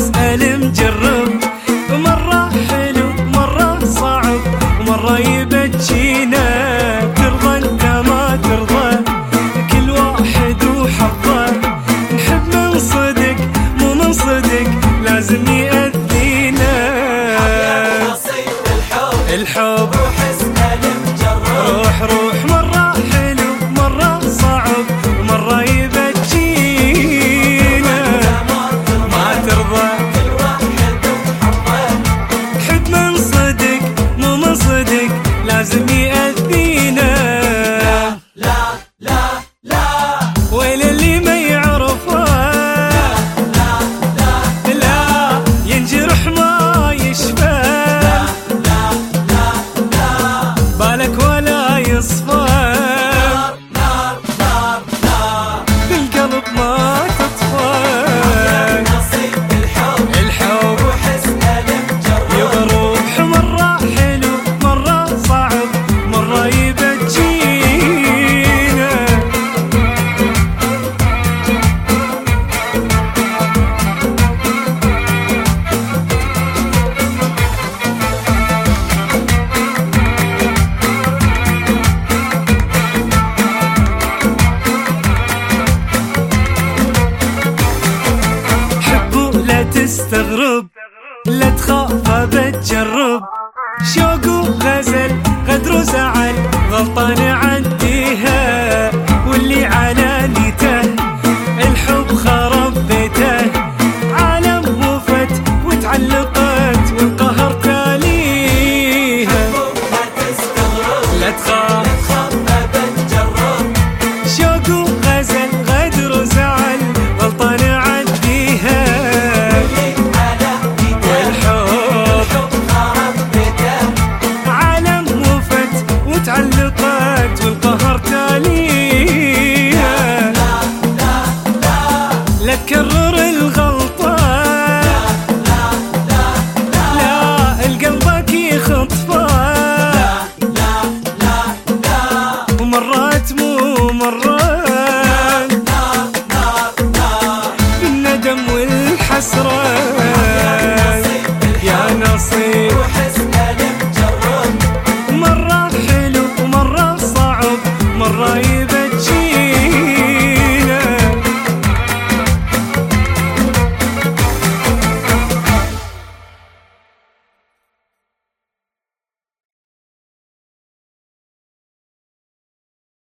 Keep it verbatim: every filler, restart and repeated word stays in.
اسأل مجرب، مرة حلو مرة صعب ومرة يبجينا. ترضى انت ما ترضى كل واحد وحظه، نحب من صدق مو من صدق لازم يأذينا. الحب روح اسأل مجرب، روح روح مرة حلو مرة صعب ومرة يبجينا. ما ترضى كل واحد وحظه، حب من صدق مو من صدق لازم يأذينا. لا لا لا ويل اللي ما يعرفه، لا لا لا ينجرح ما يشفى، بالك ولا يصفى. نار نار نار بالقلب ما تطفى. نصيب الحب، الحب روح اسأل مجرب. يبا روح مرة حلو مرة صعب مرة يبجينا. لا تستغرب لا تخاف بتجرب، شوق وغزل غدر وزعل غلطان عد